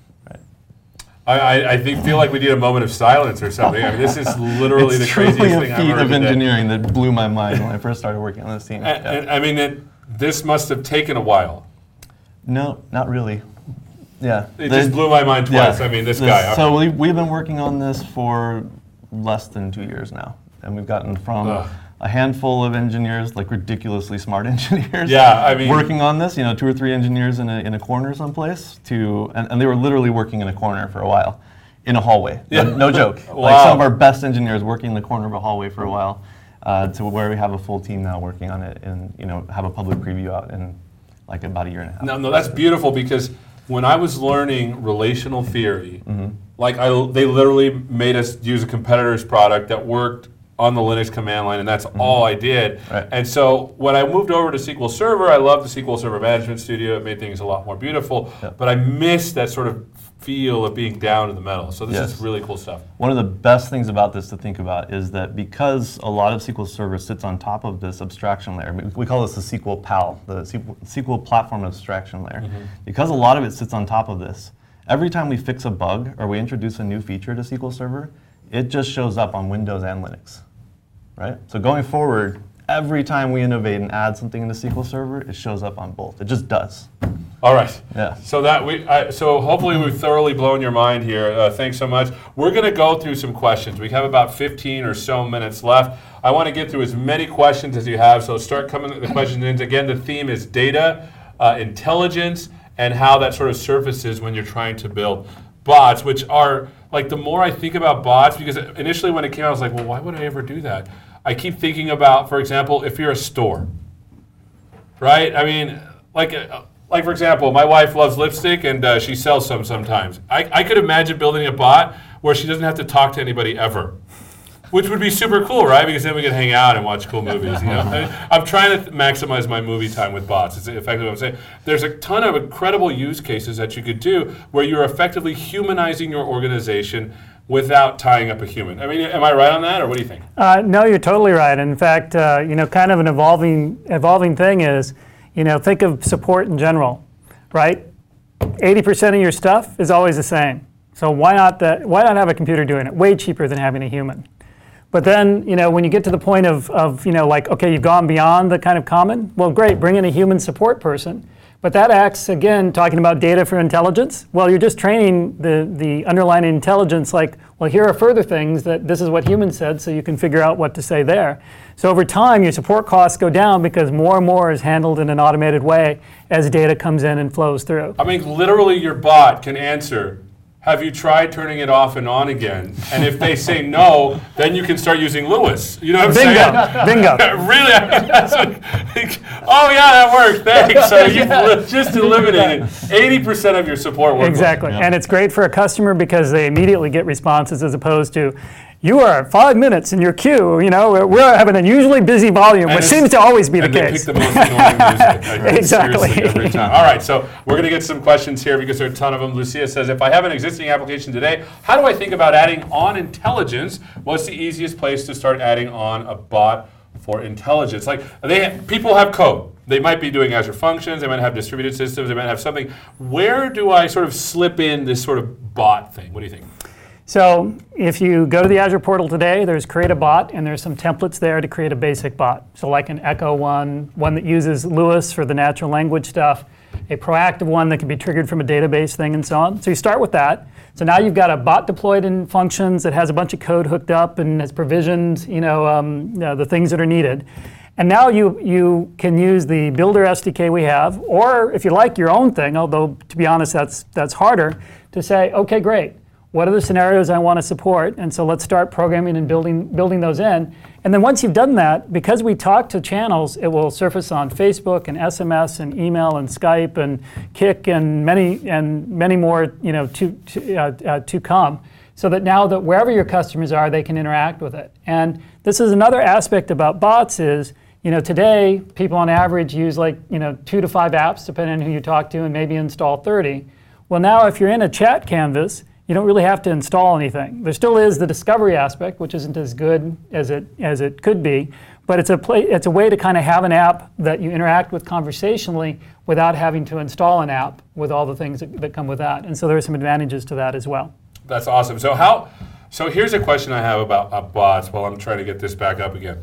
I feel like we need a moment of silence or something. I mean, this is literally the craziest truly thing a I've feat heard of today. engineering that blew my mind when I first started working on this team. And, I mean, this must have taken a while. No, not really. Yeah. It just blew my mind twice. I mean, this guy. So we've been working on this for less than 2 years now, and we've gotten from a handful of engineers, like ridiculously smart engineers, Yeah, I mean, working on this. 2 or 3 engineers in a corner someplace, and they were literally working in a corner for a while, in a hallway. Yeah. No joke. Wow. Like some of our best engineers working in the corner of a hallway for a while, to where we have a full team now working on it, and have a public preview out in like about a year and a half. no, that's beautiful, because when I was learning relational theory, like they literally made us use a competitor's product that worked on the Linux command line, and that's all I did. Right. And so when I moved over to SQL Server, I loved the SQL Server Management Studio. It made things a lot more beautiful, but I missed that sort of feel of being down in the metal. So this is really cool stuff. One of the best things about this to think about is that because a lot of SQL Server sits on top of this abstraction layer, we call this the SQL PAL, the SQL Platform Abstraction Layer. Because a lot of it sits on top of this, every time we fix a bug or we introduce a new feature to SQL Server, it just shows up on Windows and Linux, right? So going forward, every time we innovate and add something into SQL Server, it shows up on both. It just does. All right. Yeah. So so hopefully we've thoroughly blown your mind here. Thanks so much. We're going to go through some questions. We have about 15 or so minutes left. I want to get through as many questions as you have. So start coming the questions in. Again, the theme is data, intelligence, and how that sort of surfaces when you're trying to build bots, which are like, the more I think about bots, because initially when it came out, I was like, well, why would I ever do that? I keep thinking about, for example, if you're a store, right? I mean, like for example, my wife loves lipstick, and she sells some sometimes. I could imagine building a bot where she doesn't have to talk to anybody ever, which would be super cool, right? Because then we can hang out and watch cool movies. I'm trying to maximize my movie time with bots. It's effectively what I'm saying. There's a ton of incredible use cases that you could do where you're effectively humanizing your organization without tying up a human. I mean, am I right on that, or what do you think? No, you're totally right. In fact, kind of an evolving thing is, think of support in general, right? 80% of your stuff is always the same. So why not have a computer doing it? Way cheaper than having a human. But then, when you get to the point of like, okay, you've gone beyond the kind of common, well, great, bring in a human support person. But that acts, again, talking about data for intelligence. Well, you're just training the underlying intelligence like, well, here are further things that this is what humans said, so you can figure out what to say there. So over time, your support costs go down because more and more is handled in an automated way as data comes in and flows through. I mean, literally your bot can answer, have you tried turning it off and on again? And if they say no, then you can start using Lewis. You know what I'm saying? Bingo. Really? I mean, that's like, oh yeah, that worked. Thanks. So you've just eliminated 80% of your support workload. Exactly. And it's great for a customer because they immediately get responses as opposed to, you are 5 minutes in your queue. We're having an unusually busy volume, which seems to always be the case. And they pick the most annoying music. Like, Exactly. seriously, every time. All right, so we're going to get some questions here because there are a ton of them. Lucia says, if I have an existing application today, how do I think about adding on intelligence? What's the easiest place to start adding on a bot for intelligence? Like, people have code. They might be doing Azure Functions. They might have distributed systems. They might have something. Where do I sort of slip in this sort of bot thing? What do you think? So if you go to the Azure portal today, there's create a bot, and there's some templates there to create a basic bot. So like an Echo one that uses Lewis for the natural language stuff, a proactive one that can be triggered from a database thing and so on. So you start with that. So now you've got a bot deployed in functions that has a bunch of code hooked up and has provisioned the things that are needed. And now you can use the Builder SDK we have, or if you like your own thing, although to be honest that's harder, to say, okay, great. What are the scenarios I want to support? And so let's start programming and building those in. And then once you've done that, because we talk to channels, it will surface on Facebook and SMS and email and Skype and Kik and many more to come. So that now that wherever your customers are, they can interact with it. And this is another aspect about bots is, today people on average use 2 to 5 apps, depending on who you talk to, and maybe install 30. Well, now if you're in a chat canvas, you don't really have to install anything. There still is the discovery aspect, which isn't as good as it could be, but it's a way to kind of have an app that you interact with conversationally without having to install an app with all the things that come with that. And so there are some advantages to that as well. That's awesome. So here's a question I have about bots while I'm trying to get this back up again.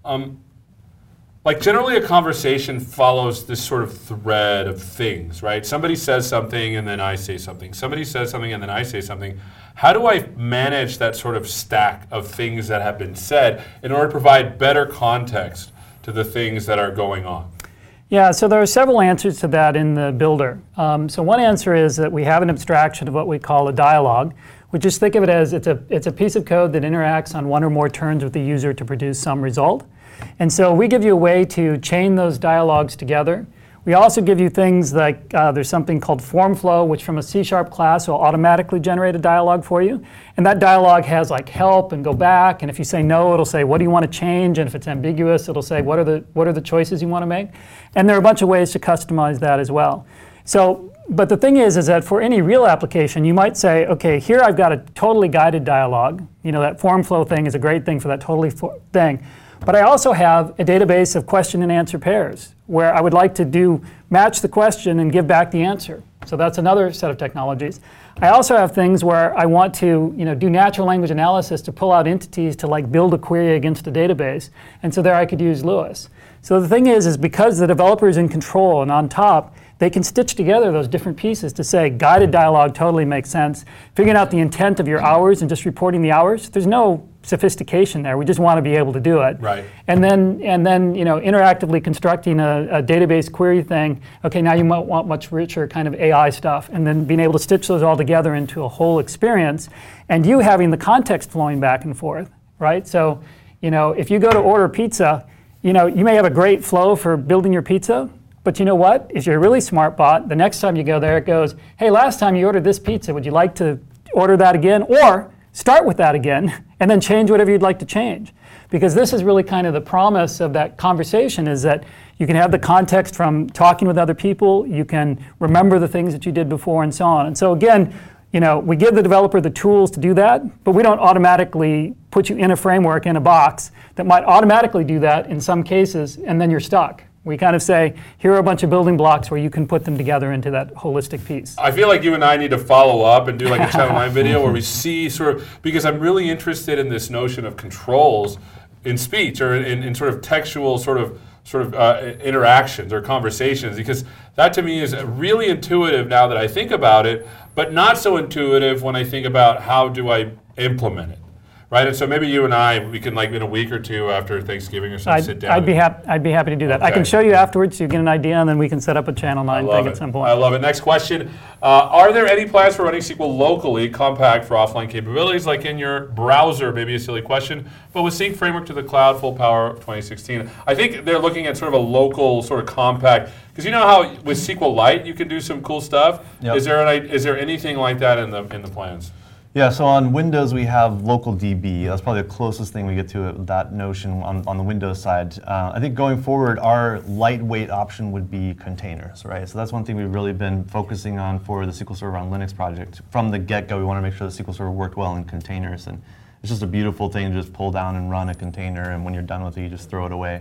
Generally a conversation follows this sort of thread of things, right? Somebody says something and then I say something. Somebody says something and then I say something. How do I manage that sort of stack of things that have been said in order to provide better context to the things that are going on? Yeah, so there are several answers to that in the Builder. So one answer is that we have an abstraction of what we call a dialogue. We just think of it as it's a piece of code that interacts on one or more turns with the user to produce some result. And so we give you a way to chain those dialogues together. We also give you things like there's something called form flow, which from a C# class will automatically generate a dialogue for you. And that dialogue has help and go back. And if you say no, it'll say, what do you want to change? And if it's ambiguous, it'll say, what are the choices you want to make? And there are a bunch of ways to customize that as well. So, but the thing is that for any real application, you might say, okay, here I've got a totally guided dialogue. That form flow thing is a great thing for that thing. But I also have a database of question and answer pairs where I would like to match the question and give back the answer. So that's another set of technologies. I also have things where I want to do natural language analysis to pull out entities to build a query against a database. And so there I could use Lewis. So the thing is because the developer is in control and on top, they can stitch together those different pieces to say guided dialogue totally makes sense. Figuring out the intent of your hours and just reporting the hours, there's no sophistication there. We just want to be able to do it. Right. And then interactively constructing a database query thing. Okay, now you might want much richer kind of AI stuff, and then being able to stitch those all together into a whole experience, and you having the context flowing back and forth, right? So, if you go to order pizza, you may have a great flow for building your pizza. But you know what? If you're a really smart bot, the next time you go there, it goes, hey, last time you ordered this pizza, would you like to order that again? Or start with that again, and then change whatever you'd like to change. Because this is really kind of the promise of that conversation is that you can have the context from talking with other people, you can remember the things that you did before and so on. And so again, we give the developer the tools to do that, but we don't automatically put you in a framework, in a box, that might automatically do that in some cases, and then you're stuck. We kind of say, here are a bunch of building blocks where you can put them together into that holistic piece. I feel like you and I need to follow up and do a Channel 9 video where we see because I'm really interested in this notion of controls in speech or in sort of textual interactions or conversations, because that to me is really intuitive now that I think about it, but not so intuitive when I think about how do I implement it. Right, and so maybe you and we can in a week or two after Thanksgiving or something sit down. I'd be happy to do that. Okay. I can show you afterwards so you get an idea, and then we can set up a Channel 9 thing at some point. I love it. Next question. Are there any plans for running SQL locally, compact for offline capabilities, like in your browser? Maybe a silly question, but with Sync Framework to the cloud, full power 2016. I think they're looking at sort of a local, sort of compact, because you know how with SQLite you can do some cool stuff? Yep. Is there anything like that in the plans? Yeah, so on Windows we have local DB. That's probably the closest thing we get to that notion on the Windows side. I think going forward, our lightweight option would be containers, right? So that's one thing we've really been focusing on for the SQL Server on Linux project. From the get-go, we want to make sure the SQL Server worked well in containers, and it's just a beautiful thing to just pull down and run a container, and when you're done with it, you just throw it away.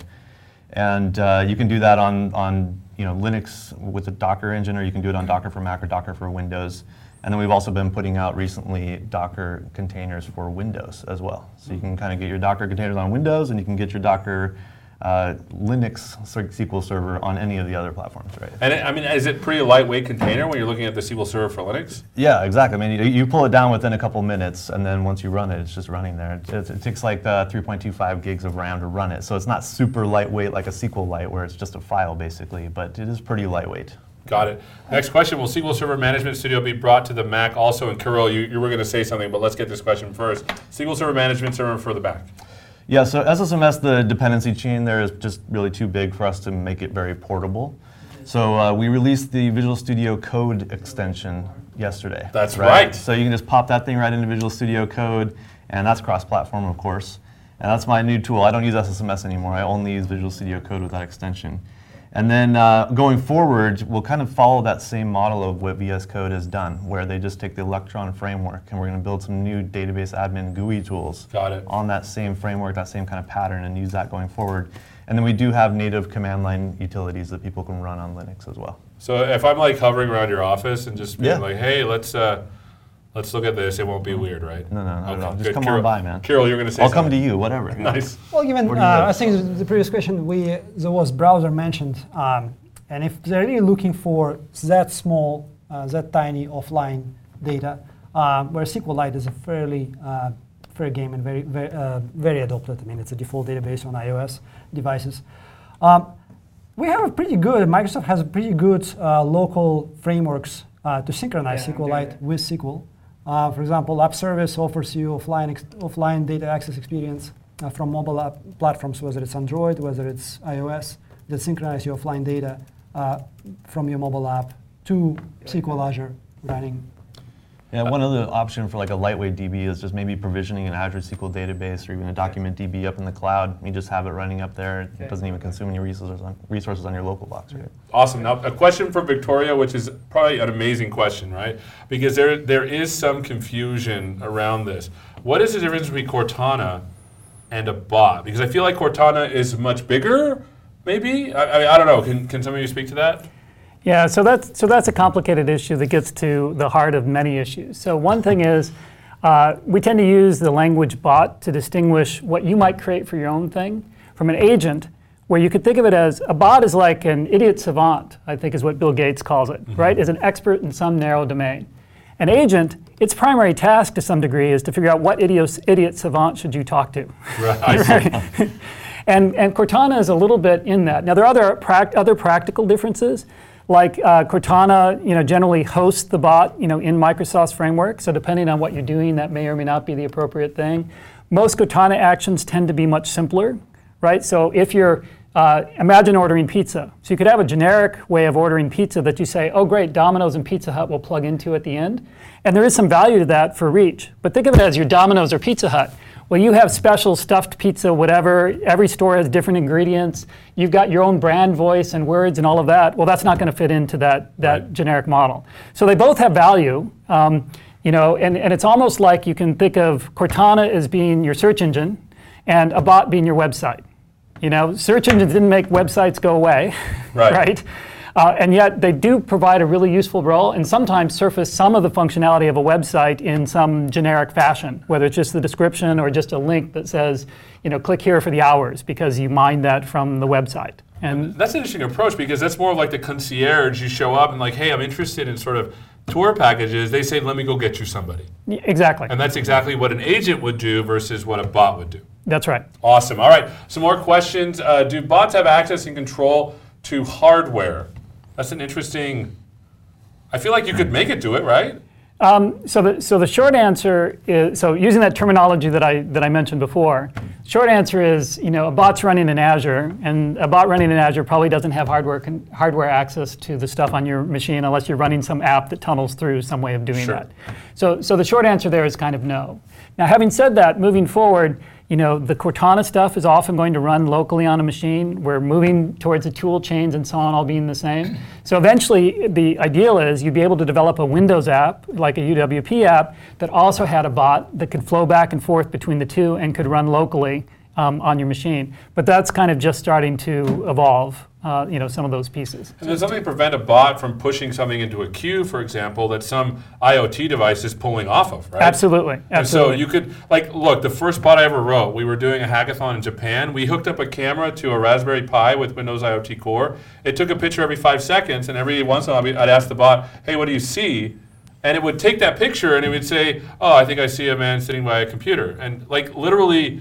And you can do that on Linux with the Docker engine, or you can do it on Docker for Mac or Docker for Windows. And then we've also been putting out recently Docker containers for Windows as well. So you can kind of get your Docker containers on Windows, and you can get your Docker Linux SQL Server on any of the other platforms, right? And I mean, is it pretty lightweight container when you're looking at the SQL Server for Linux? Yeah, exactly. I mean, you pull it down within a couple minutes, and then once you run it, it's just running there. It takes like 3.25 gigs of RAM to run it, so it's not super lightweight like a SQLite, where it's just a file basically, but it is pretty lightweight. Got it. Next question, will SQL Server Management Studio be brought to the Mac also? And Kirill, you were going to say something, but let's get this question first. SQL Server Management Server for the Mac. Yeah, so SSMS, the dependency chain there is just really too big for us to make it very portable. So we released the Visual Studio Code extension yesterday. That's right. So you can just pop that thing right into Visual Studio Code, and that's cross-platform, of course. And that's my new tool. I don't use SSMS anymore. I only use Visual Studio Code with that extension. And then going forward, we'll kind of follow that same model of what VS Code has done, where they just take the Electron framework, and we're going to build some new database admin GUI tools on that same framework, that same kind of pattern, and use that going forward. And then we do have native command line utilities that people can run on Linux as well. So if I'm like hovering around your office and just being like, hey, let's look at this, it won't be weird, right? No, not at all. Just good. come Kirill, on by, man. Kirill, you're going to say I'll something. come to you, whatever. Nice. Well, given I think the previous question, there was browser mentioned, and if they're really looking for that small, that tiny offline data, where SQLite is a fairly fair game and very adopted. I mean, it's a default database on iOS devices. We have a pretty good, Microsoft has a pretty good local frameworks to synchronize SQLite with SQL. For example, App Service offers you offline data access experience from mobile app platforms, whether it's Android, whether it's iOS, that synchronize your offline data from your mobile app to SQL Azure running. Yeah, one other option for like a lightweight DB is just maybe provisioning an Azure SQL database or even a document DB up in the cloud. You just have it running up there. It doesn't even consume any resources on your local box, right? Awesome. Now, a question for Victoria, which is probably an amazing question, right? Because there is some confusion around this. What is the difference between Cortana and a bot? Because I feel like Cortana is much bigger, maybe? I don't know. Can some of you speak to that? Yeah, so that's a complicated issue that gets to the heart of many issues. So one thing is, we tend to use the language bot to distinguish what you might create for your own thing from an agent, where you could think of it as a bot is like an idiot savant, I think is what Bill Gates calls it, right? Is an expert in some narrow domain. An agent, its primary task to some degree is to figure out what idiot savant should you talk to. Right. And Cortana is a little bit in that. Now there are other practical differences. Like Cortana, generally hosts the bot, in Microsoft's framework. So depending on what you're doing, that may or may not be the appropriate thing. Most Cortana actions tend to be much simpler, right? So if you're, imagine ordering pizza. So you could have a generic way of ordering pizza that you say, oh great, Domino's and Pizza Hut will plug into at the end. And there is some value to that for reach. But think of it as your Domino's or Pizza Hut. Well, you have special stuffed pizza, whatever. Every store has different ingredients. You've got your own brand voice and words and all of that. Well, that's not going to fit into that generic model. So they both have value, and it's almost like you can think of Cortana as being your search engine and a bot being your website. Search engines didn't make websites go away, right? And yet they do provide a really useful role and sometimes surface some of the functionality of a website in some generic fashion, whether it's just the description or just a link that says, click here for the hours because you mined that from the website. And that's an interesting approach because that's more of like the concierge. You show up and like, hey, I'm interested in sort of tour packages. They say, let me go get you somebody. Exactly. And that's exactly what an agent would do versus what a bot would do. That's right. Awesome. All right, some more questions. Do bots have access and control to hardware? That's an interesting, I feel like you could make it do it, right? So the short answer is, so using that terminology that I mentioned before, short answer is, a bot's running in Azure, and a bot running in Azure probably doesn't have hardware access to the stuff on your machine unless you're running some app that tunnels through some way of doing that. So the short answer there is kind of no. Now, having said that, moving forward, the Cortana stuff is often going to run locally on a machine. We're moving towards the tool chains and so on all being the same. So eventually, the ideal is you'd be able to develop a Windows app, like a UWP app, that also had a bot that could flow back and forth between the two and could run locally on your machine. But that's kind of just starting to evolve, some of those pieces. And there's something to prevent a bot from pushing something into a queue, for example, that some IoT device is pulling off of, right? Absolutely. And so you could, look, the first bot I ever wrote, we were doing a hackathon in Japan. We hooked up a camera to a Raspberry Pi with Windows IoT Core. It took a picture every 5 seconds, and every once in a while I'd ask the bot, hey, what do you see? And it would take that picture and it would say, oh, I think I see a man sitting by a computer. And literally,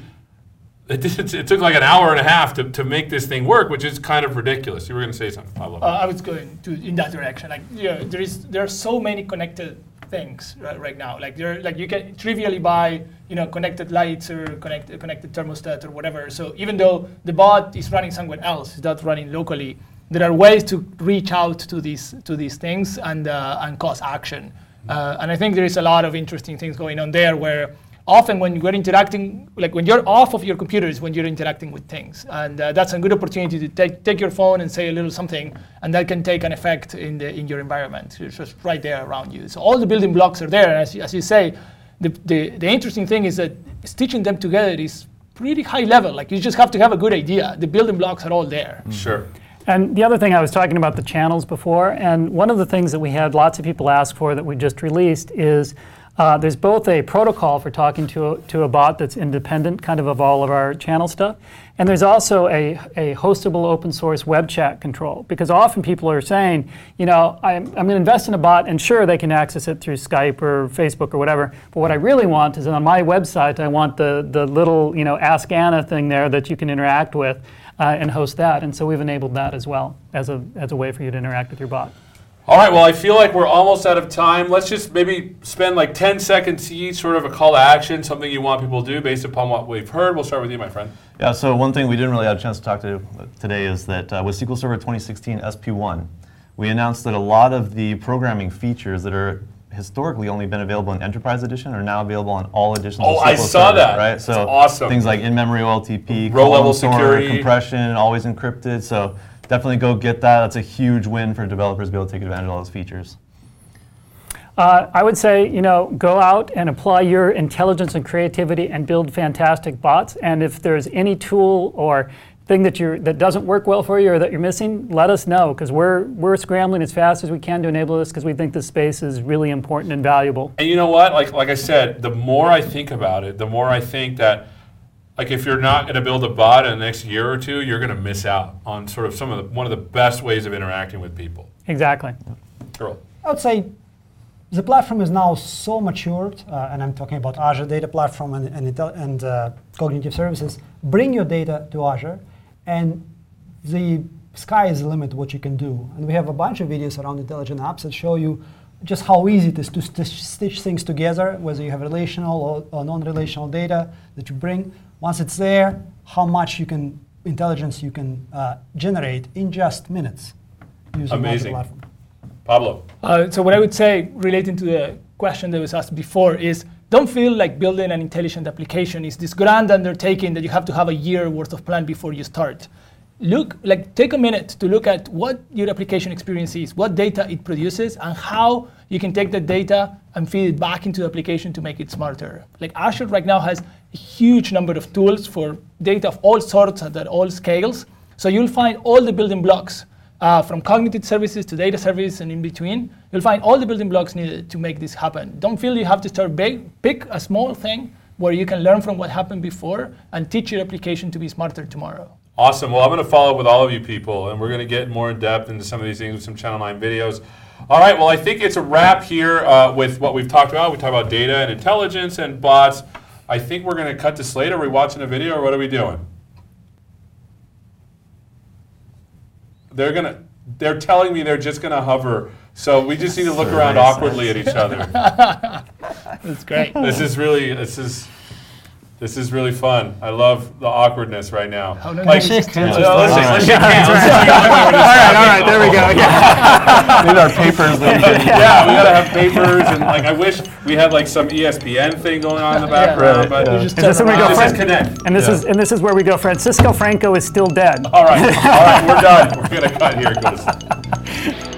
it took like an hour and a half to make this thing work, which is kind of ridiculous. You were going to say something, Pablo. I was going in that direction. There are so many connected things right now. You can trivially buy connected lights or connected thermostat or whatever. So even though the bot is running somewhere else, it's not running locally, there are ways to reach out to these things and cause action. And I think there is a lot of interesting things going on there where often when you're interacting, when you're off of your computer is when you're interacting with things. And that's a good opportunity to take your phone and say a little something, and that can take an effect in your environment. It's just right there around you. So all the building blocks are there. And as you say, the interesting thing is that stitching them together is pretty high level. You just have to have a good idea. The building blocks are all there. Sure. And the other thing, I was talking about the channels before, and one of the things that we had lots of people ask for that we just released is there's both a protocol for talking to a bot that's independent kind of all of our channel stuff, and there's also a hostable open source web chat control, because often people are saying, I'm going to invest in a bot, and sure, they can access it through Skype or Facebook or whatever, but what I really want is on my website, I want the little Ask Anna thing there that you can interact with and host that, and so we've enabled that as well as a way for you to interact with your bot. All right, well, I feel like we're almost out of time. Let's just maybe spend 10 seconds each, sort of a call to action, something you want people to do based upon what we've heard. We'll start with you, my friend. Yeah, so one thing we didn't really have a chance to talk to today is that with SQL Server 2016 SP1, we announced that a lot of the programming features that are historically only been available in Enterprise Edition are now available on all editions of SQL I saw Server, that. right? So that's awesome. Things like in-memory OLTP, row-level column store, security, compression, always encrypted. So definitely go get that. That's a huge win for developers to be able to take advantage of all those features. I would say, go out and apply your intelligence and creativity and build fantastic bots. And if there's any tool or thing that doesn't work well for you or that you're missing, let us know, because we're scrambling as fast as we can to enable this, because we think this space is really important and valuable. And you know what? Like I said, the more I think about it, the more I think that if you're not going to build a bot in the next year or two, you're going to miss out on sort of one of the best ways of interacting with people. Exactly. Girl. I would say the platform is now so matured, and I'm talking about Azure Data Platform and Cognitive Services. Bring your data to Azure, and the sky is the limit what you can do. And we have a bunch of videos around intelligent apps that show you just how easy it is to stitch things together, whether you have relational or non-relational data that you bring. Once it's there, how much intelligence you can generate in just minutes using the platform. Pablo. So what I would say, relating to the question that was asked before, is don't feel like building an intelligent application is this grand undertaking that you have to have a year worth of plan before you start. Take a minute to look at what your application experience is, what data it produces, and how you can take that data and feed it back into the application to make it smarter. Azure right now has a huge number of tools for data of all sorts at all scales. So you'll find all the building blocks from cognitive services to data service and in between. You'll find all the building blocks needed to make this happen. Don't feel you have to start big. Pick a small thing where you can learn from what happened before and teach your application to be smarter tomorrow. Awesome. Well, I'm going to follow up with all of you people, and we're going to get more in depth into some of these things with some Channel 9 videos. All right. Well, I think it's a wrap here with what we've talked about. We talked about data and intelligence and bots. I think we're going to cut this later. Are we watching a video, or what are we doing? They're telling me they're just going to hover. So we just need to look around awkwardly at each other. That's great. This is really fun. I love the awkwardness right now. Let's shake hands. Let's shake hands. All right, there we go. Yeah. Need our papers. Yeah, we gotta have papers, and I wish we had some ESPN thing going on in the background. But Is this where we go, connect. And this is where we go. Francisco Franco is still dead. All right, we're done. We're gonna cut here. Go to sleep.